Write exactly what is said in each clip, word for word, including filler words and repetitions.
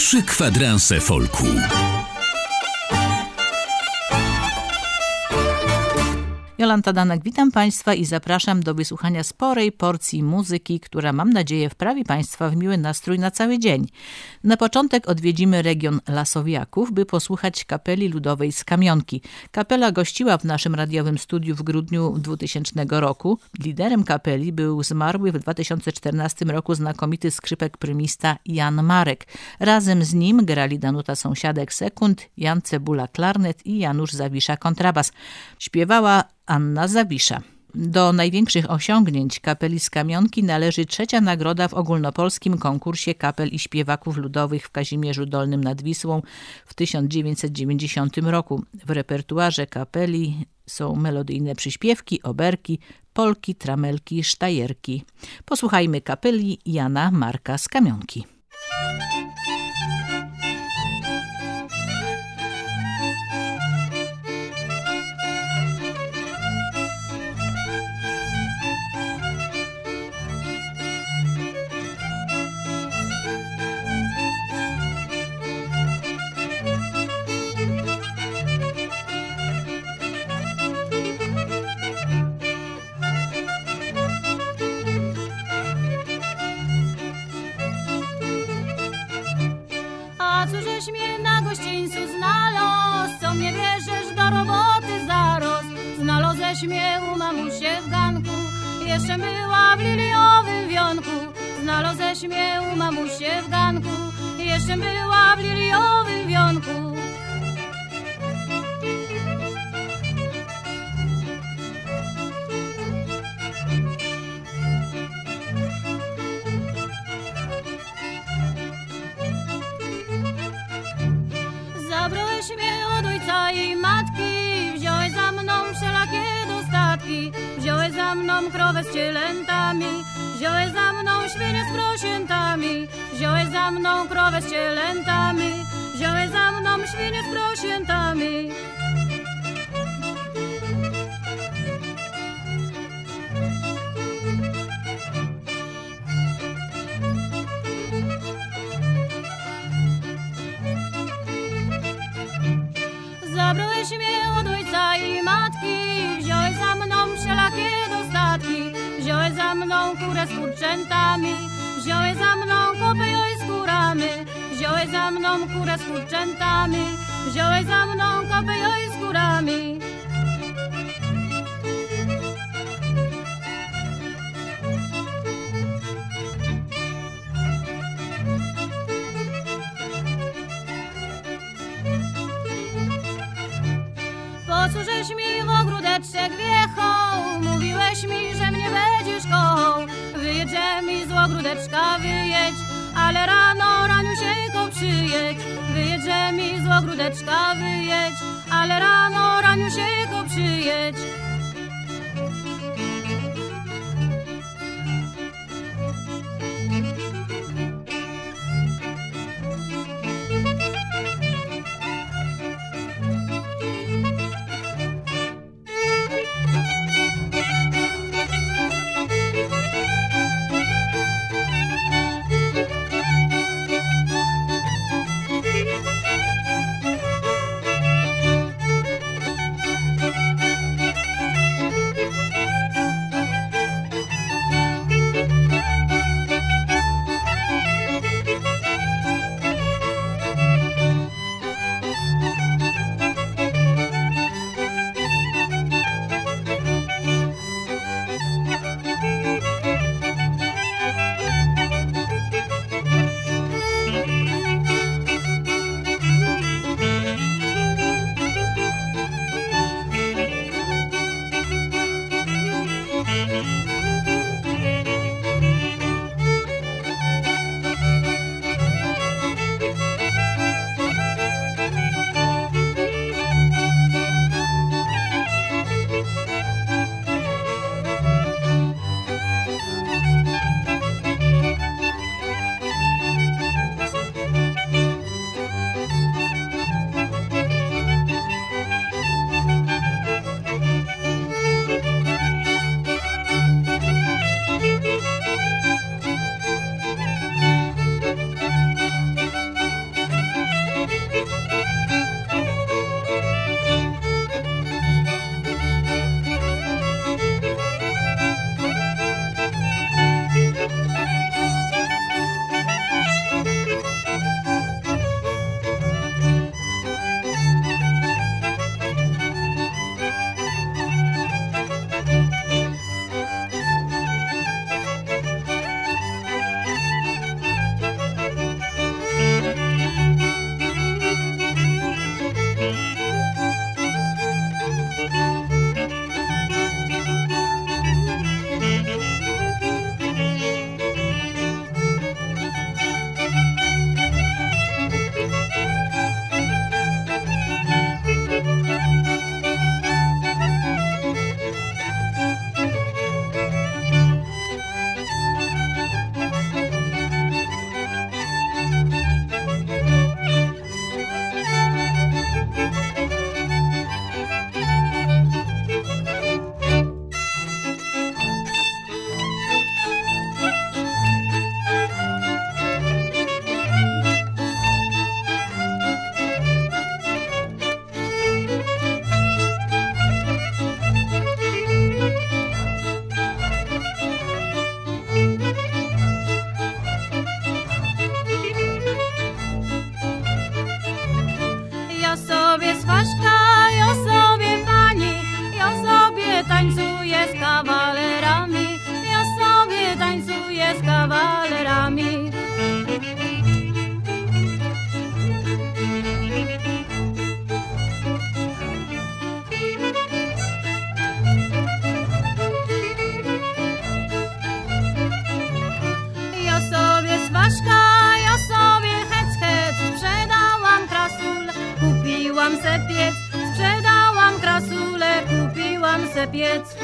Trzy kwadranse folku. Jolanta Danek, witam Państwa i zapraszam do wysłuchania sporej porcji muzyki, która, mam nadzieję, wprawi Państwa w miły nastrój na cały dzień. Na początek odwiedzimy region Lasowiaków, by posłuchać kapeli ludowej z Kamionki. Kapela gościła w naszym radiowym studiu w grudniu dwutysięcznego roku. Liderem kapeli był zmarły w dwa tysiące czternastym roku znakomity skrzypek prymista Jan Marek. Razem z nim grali Danuta Sąsiadek-Sekund, Jan Cebula klarnet i Janusz Zawisza kontrabas. Śpiewała Anna Zawisza. Do największych osiągnięć kapeli z Kamionki należy trzecia nagroda w ogólnopolskim konkursie kapel i śpiewaków ludowych w Kazimierzu Dolnym nad Wisłą w tysiąc dziewięćset dziewięćdziesiątym roku. W repertuarze kapeli są melodyjne przyśpiewki, oberki, polki, tramelki, sztajerki. Posłuchajmy kapeli Jana Marka z Kamionki. Znalazłeś mnie u mamusie w ganku, jeszcze była w liliowym wionku. Znalazłeś mnie u mamusie w ganku, jeszcze była w liliowym wionku. Zabrałeś mnie od ojca i matki, wziąłeś za mną wszelakie dostatki, wziąłeś za mną krowę z cielętami, wziąłeś za mną świnię z prosiętami, wziąłeś za mną krowę z cielętami, wziąłeś za mną świnię z prosiętami. Zabrałeś mnie od ojca i matki, wziąłeś za mną wszelakie dostatki, wziąłeś za mną kurę z kurczętami, wziąłeś za mną kopyjo i skórami, wziąłeś za mną kurę z kurczętami, wziąłeś za mną kopyjo i skórami. Posłużeś mi w ogródeczek wjechał, mówiłeś mi, że mnie będziesz kochał. Wyjedź mi z ogródeczka, wyjedź, ale rano raniusieńko przyjedź. Wyjedź mi z ogródeczka, wyjedź, ale rano raniusieńko przyjedź. z kawalerami. Ja sobie swaśka, ja sobie hec, hec, sprzedałam krasul, kupiłam se piec, sprzedałam krasulę, kupiłam se piec.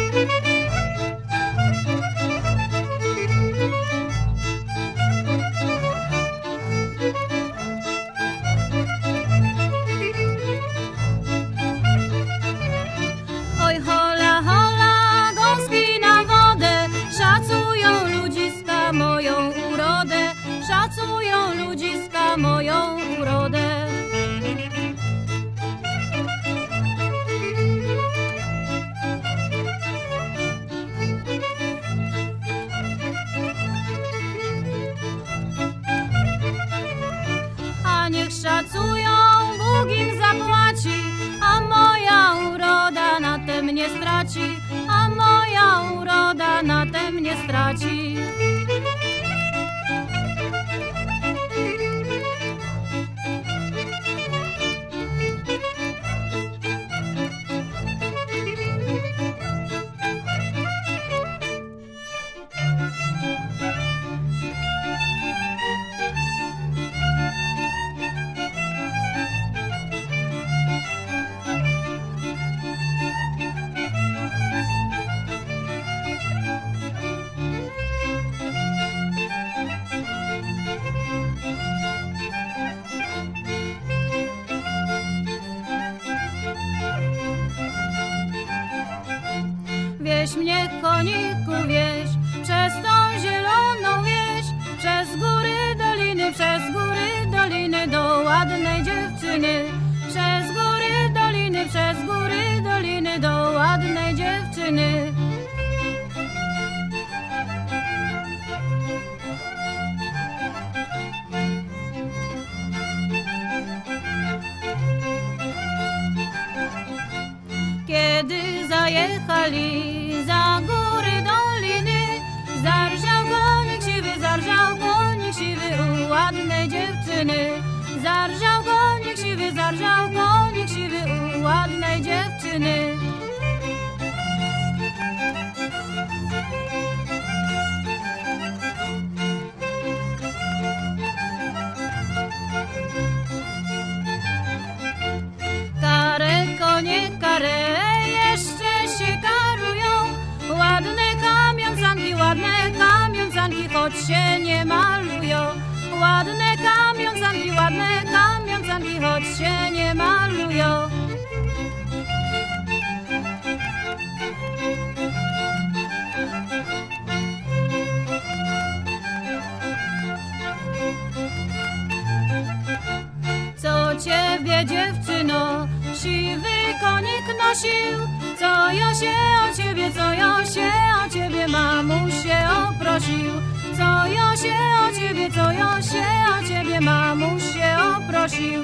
Oj hola, hola, gąski na wodę, szacują ludziska moją urodę, szacują ludziska moją urodę. A niech szacują, Bóg im zapłaci, a moja uroda na tem nie straci, a moja uroda na tem nie straci. Wieś mnie, koniku, wieś, przez tą zieloną wieś, przez góry, doliny, przez góry, doliny do ładnej dziewczyny, przez góry, doliny, przez góry, doliny do ładnej dziewczyny. Kiedy zajechali za góry, doliny, zarżał konik siwy, zarżał konik siwy u ładnej dziewczyny. Zarżał konik siwy, zarżał konik siwy u ładnej dziewczyny. Kare, konie, kare, jeszcze się karują, ładne kamioncanki, ładne kamioncanki, choć się nie malują. Ładne kamioncanki, ładne kamioncanki, choć się nie malują. Co ciebie, dziewczyno, siwy konik nosił? Co ja się o ciebie, co ja się o ciebie, mamusie oprosił? Co ja się o ciebie, co ja się o ciebie, mamusie oprosił?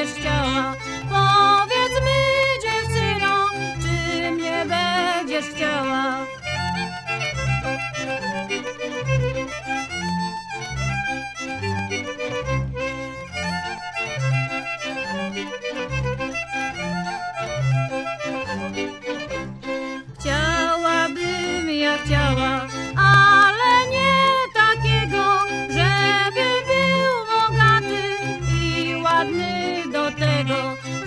będziesz chciała? Powiedz mi, dziewczyno, czy mnie będziesz chciała? Chciałabym, ja chciała, ale nie takiego, żeby był bogaty i ładny do tego.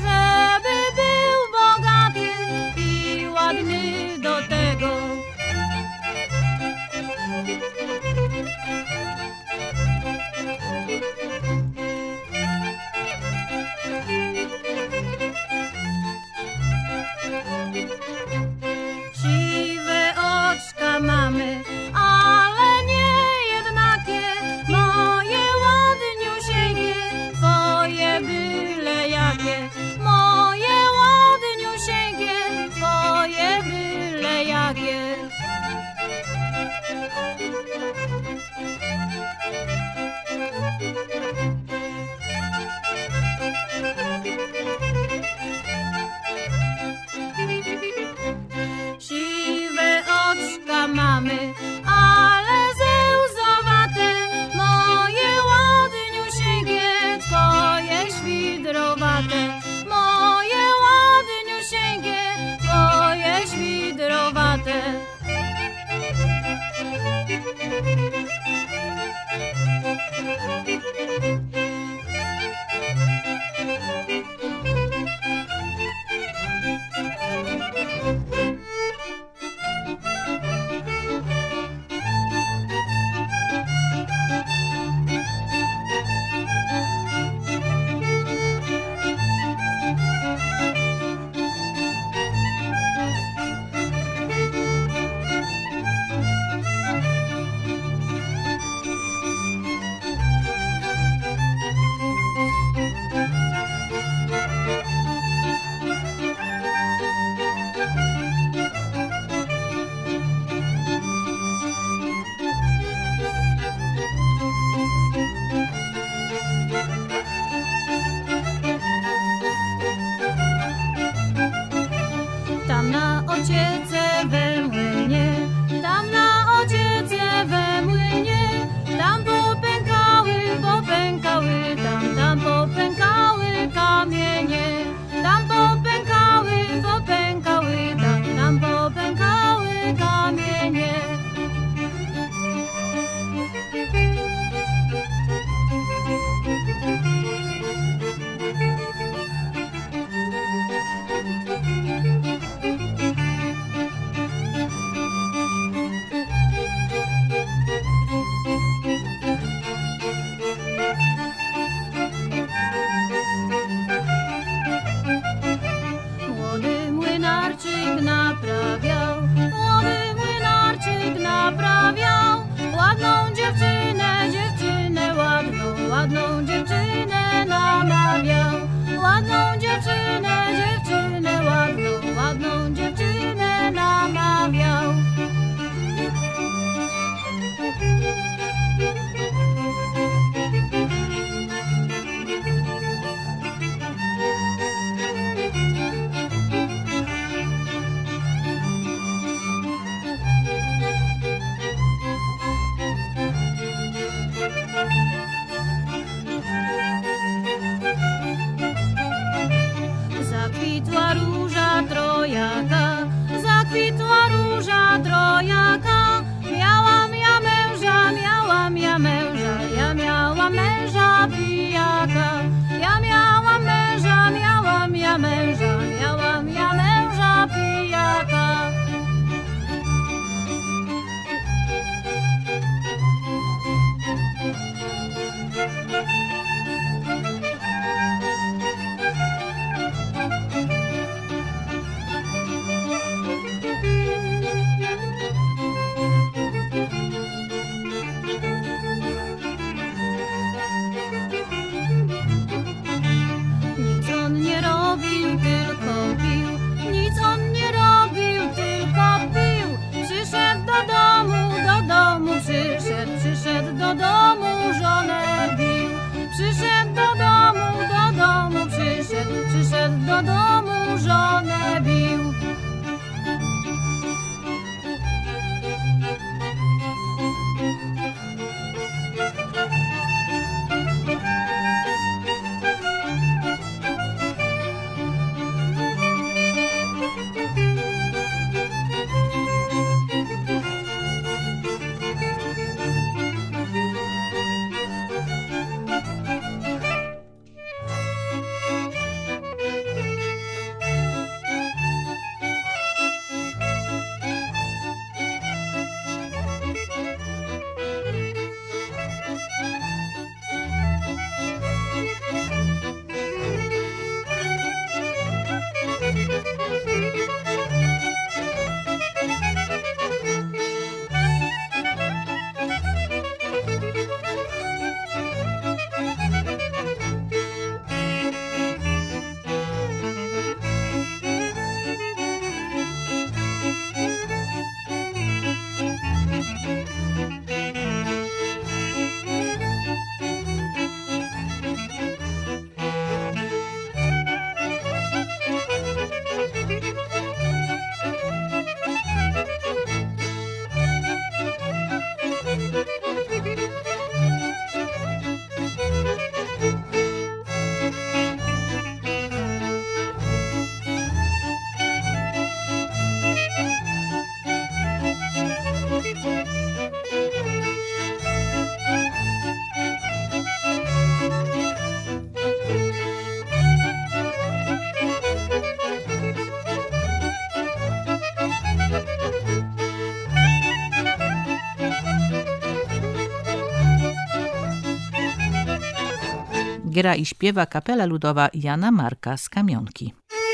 Gra i śpiewa kapela ludowa Jana Marka z Kamionki.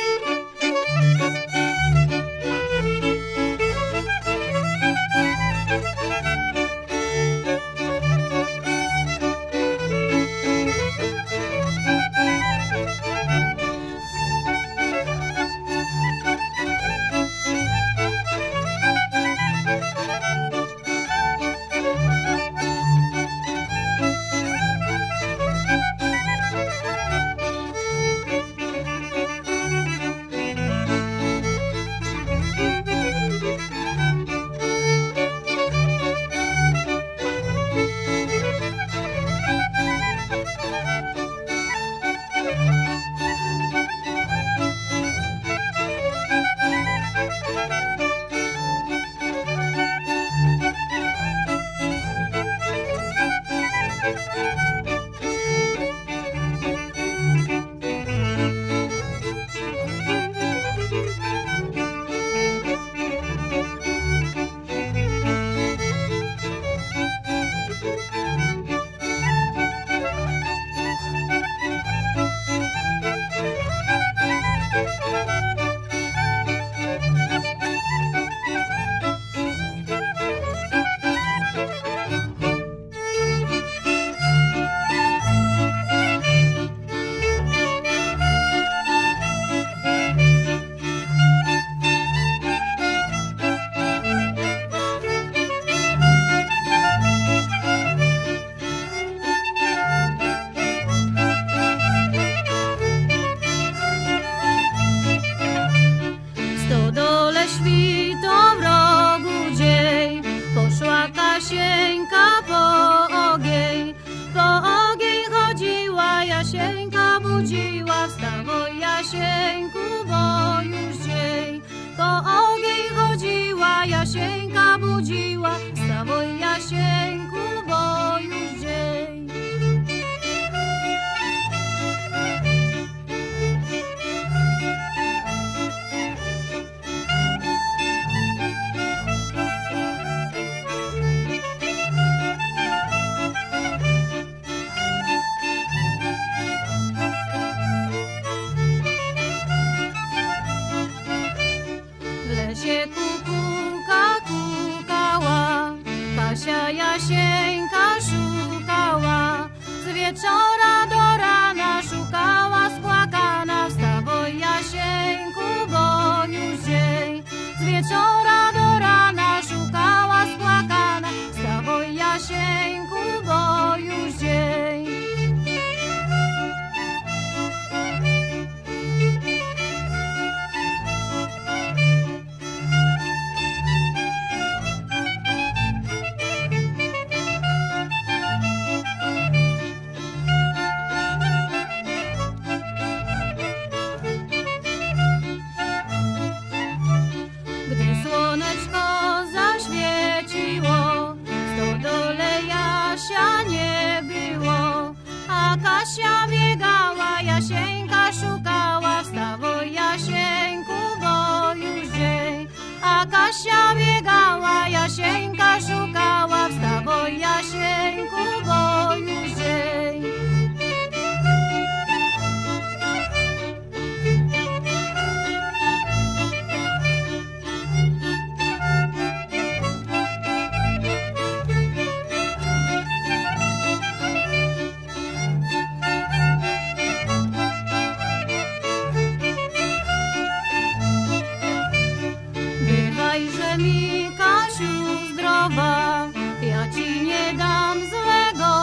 Wieczora do rana szukała spłakana, wstawaj Jasieńku, bo już dzień. Z wieczora do rana szukała spłakana, wstawaj Jasieńku, bo już dzień. Kasia biegała, Jasieńka szukała, wstawaj Jasieńku, bo już dzień. A Kasia biegała, Jasieńka szukała, wstawaj Jasieńku, bo już dzień. Mi, Kasiu, zdrowa, ja ci nie dam złego.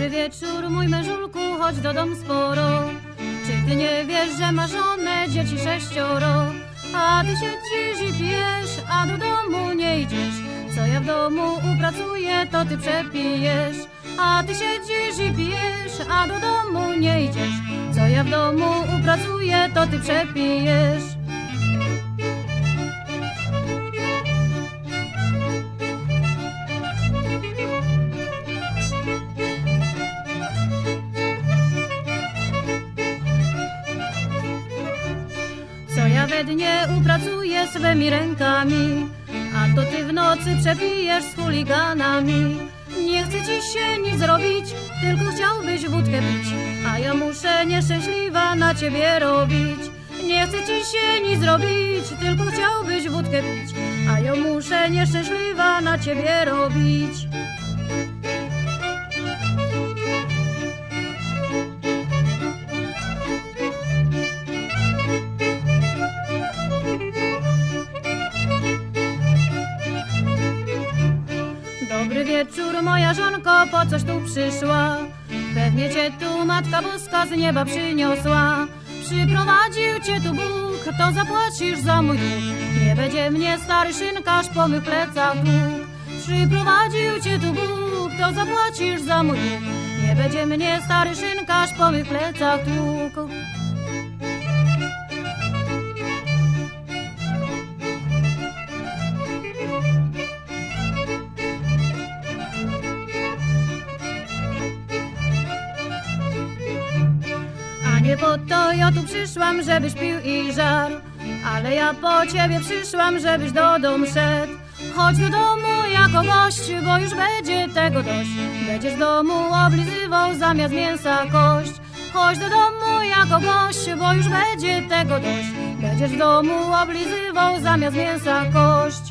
Dobry wieczór, mój mężulku, chodź do domu sporo. Czy ty nie wiesz, że masz żonę, dzieci sześcioro? A ty siedzisz i pijesz, a do domu nie idziesz. Co ja w domu upracuję, to ty przepijesz. A ty siedzisz i pijesz, a do domu nie idziesz. Co ja w domu upracuję, to ty przepijesz. Co ja we dnie upracuję swymi rękami, a to ty w nocy przepijesz z chuliganami. Nie chce ci się nic zrobić, tylko chciałbyś wódkę pić, a ja muszę nieszczęśliwa na ciebie robić. Nie chce ci się nic zrobić, tylko chciałbyś wódkę pić, a ja muszę nieszczęśliwa na ciebie robić. Dobry wieczór, moja żonko, po coś tu przyszła? Pewnie cię tu Matka Boska z nieba przyniosła. Przyprowadził cię tu Bóg, to zapłacisz za mój dług. Nie będzie mnie stary szynkarz po mych plecach dług. Przyprowadził cię tu Bóg, to zapłacisz za mój dług. Nie będzie mnie stary szynkarz po mych plecach dług. Nie po to ja tu przyszłam, żebyś pił i żarł, ale ja po ciebie przyszłam, żebyś do domu szedł. Chodź do domu jako gość, bo już będzie tego dość. Będziesz w domu oblizywał zamiast mięsa kość. Chodź do domu jako gość, bo już będzie tego dość. Będziesz w domu oblizywał zamiast mięsa kość.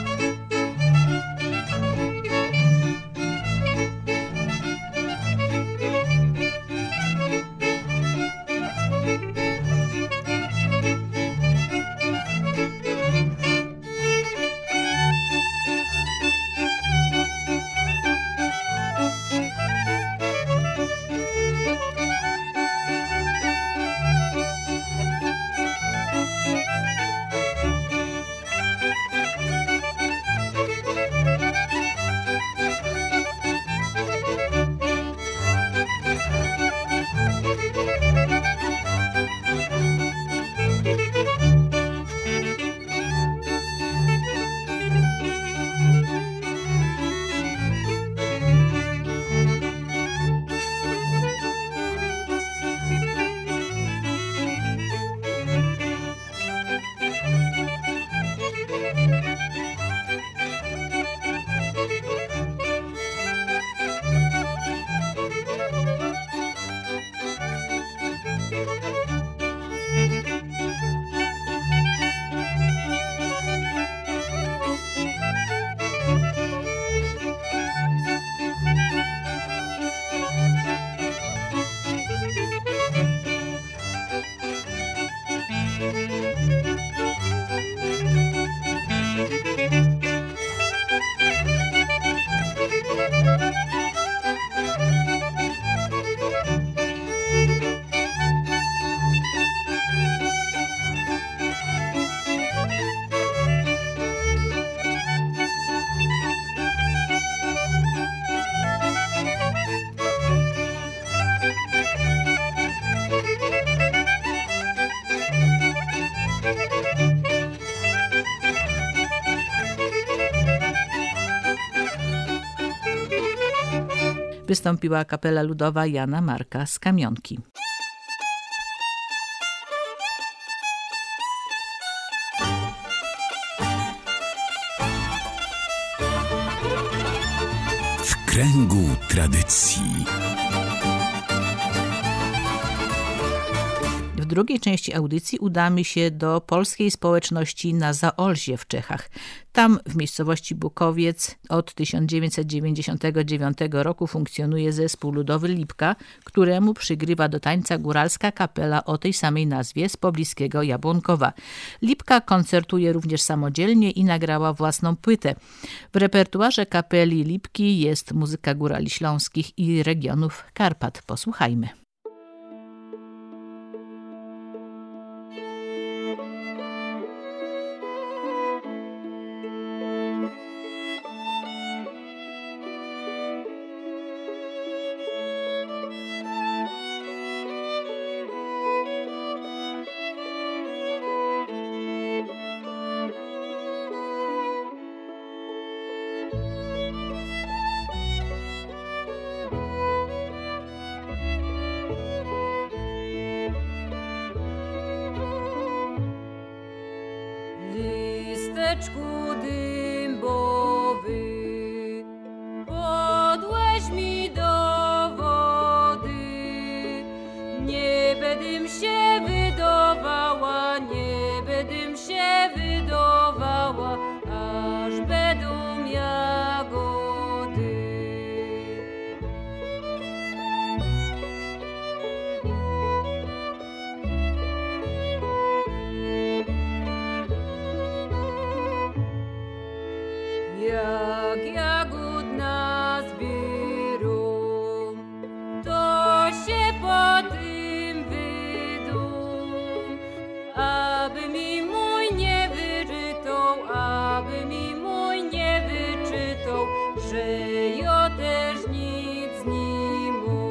Wystąpiła kapela ludowa Jana Marka z Kamionki. W kręgu tradycji. W drugiej części audycji udamy się do polskiej społeczności na Zaolzie w Czechach. Tam w miejscowości Bukowiec od tysiąc dziewięćset dziewięćdziesiątego dziewiątego roku funkcjonuje zespół ludowy Lipka, któremu przygrywa do tańca góralska kapela o tej samej nazwie z pobliskiego Jabłonkowa. Lipka koncertuje również samodzielnie i nagrała własną płytę. W repertuarze kapeli Lipki jest muzyka górali śląskich i regionów Karpat. Posłuchajmy. Dymbowy, podłeś mi do wody, nie będę się wydawała, nie będę się wydawała, aż będą jagody. Jak jagód nazbierą, to się po tym wydą, aby mi mój nie wyczytał, aby mi mój nie wyczytał, że ja też nic nie mam.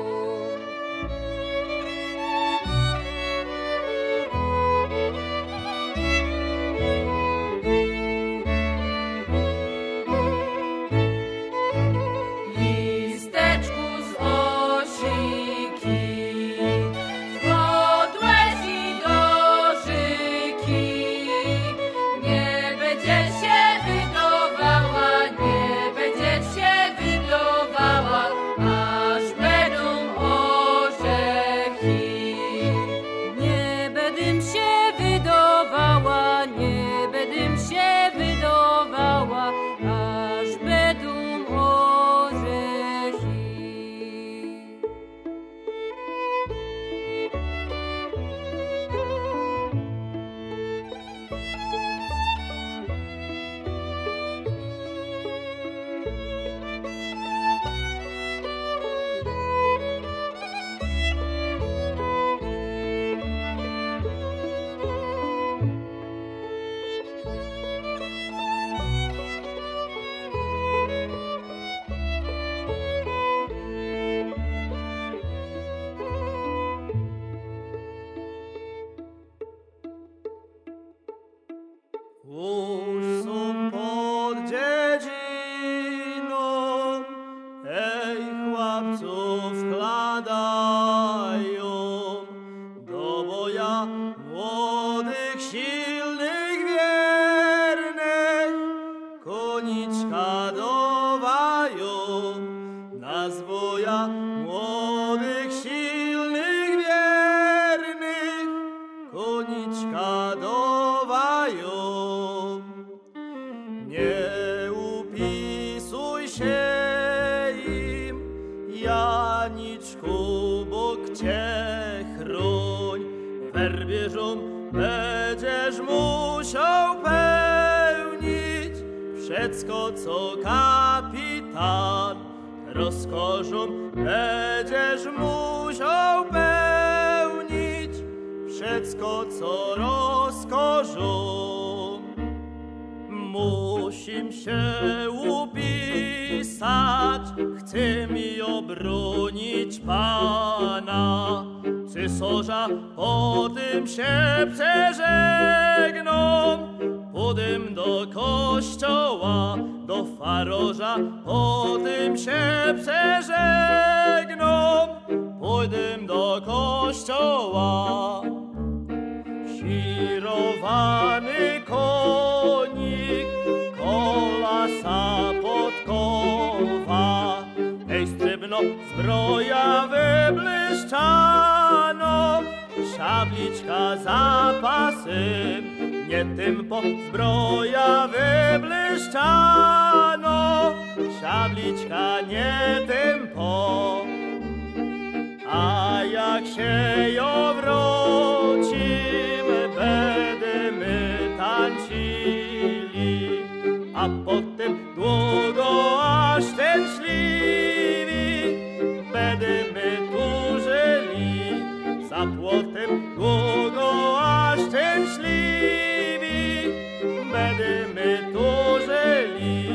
Będziesz musiał pełnić wszystko, co kapitan rozkoszą. Będziesz musiał pełnić wszystko, co rozkoszą. Musim się upisać, chcę mi obronić Pana. Cesarza, potem się przeżegną, potem do kościoła, do faroża, potem się przeżegną, potem do kościoła. Żirowany konik, kolasa podkowa, ej, strybno zbroja wybłyszczano, szabliczka zapasy, nie tym po zbroja wybłyszczano, szabliczka nie tym po. A jak się ją wrócimy, będziemy tańczyli, a potem długo aż szczęśliwi będziemy tu żyli. Za płotem długo aż szczęśliwi będziemy tu żyli.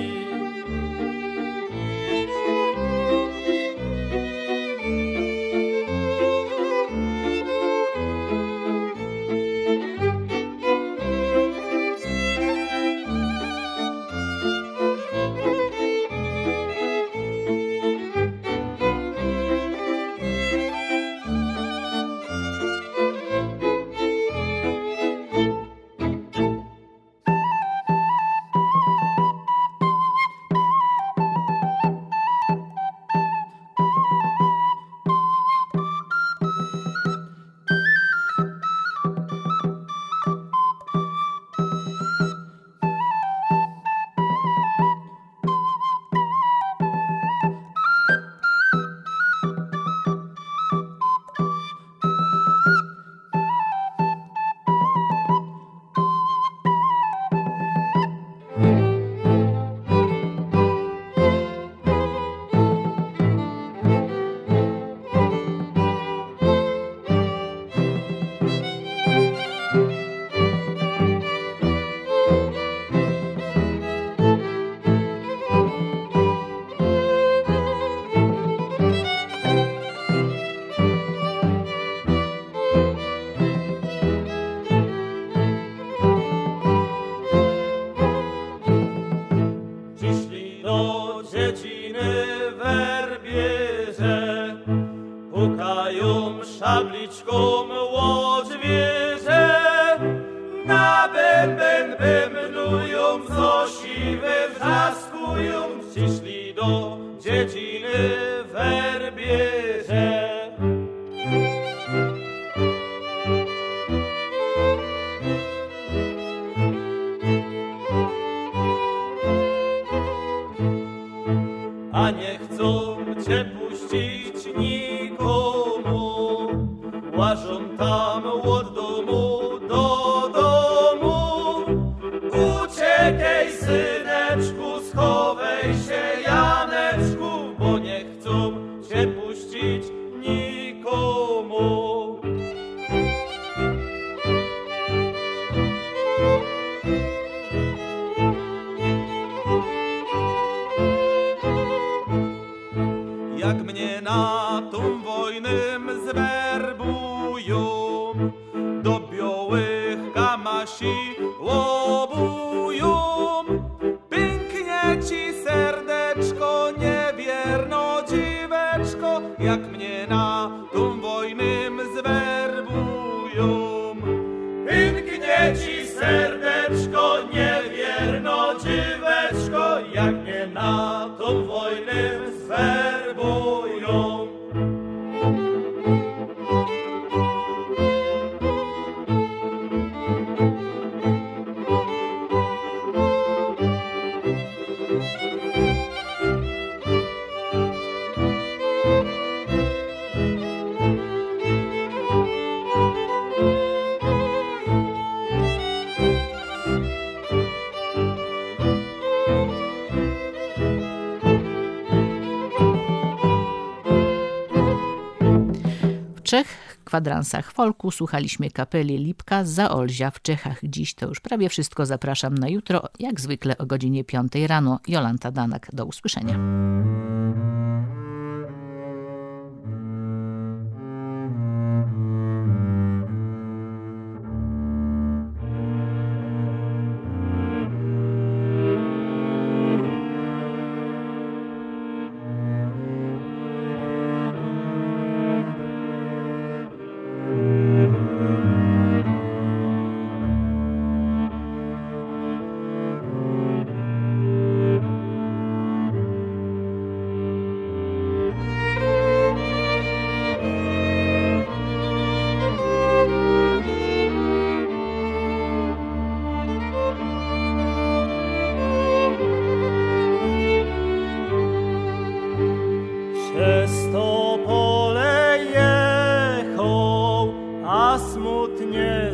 A nie chcą cię puścić nikomu, łażą tam od domu do domu. Uciekaj, syneczku, schowaj się, Janeczku, bo nie chcą cię puścić nikomu. Jak mnie na tą wojnę zwerbują, do białych kamasi łobują. Pięknie ci serdeczko, niewierno dziweczko, jak mnie na tą wojnę zwerbują. Pięknie ci serdeczko, niewierno dziweczko, jak mnie na tą wojnę zwerbują. W trzech kwadransach folku słuchaliśmy kapeli Lipka z Zaolzia w Czechach. Dziś to już prawie wszystko. Zapraszam na jutro, jak zwykle o godzinie piątej rano. Jolanta Danak, do usłyszenia.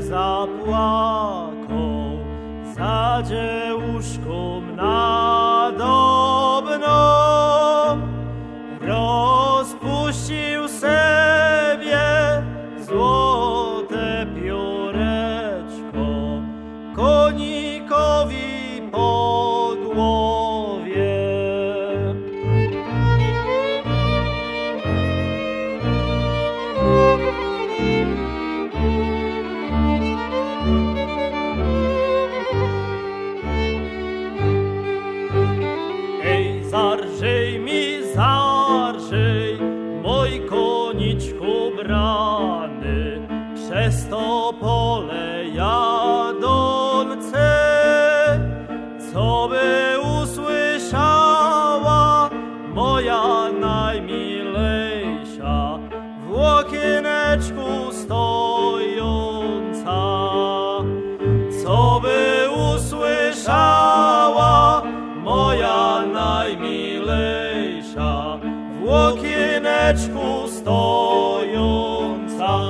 zapłakał za dziewuszką nadobną, rozpuścił sobie złote pióreczko konikowi po głowie. Ej, zarżyj mi, zarżyj, mój koniczku brany, przez to pole jadące, co by usłyszała moja najmilejsza, w łokieneczku stojąca. Co by usłyszała moja najmilejsza, w łokieneczku stojąca.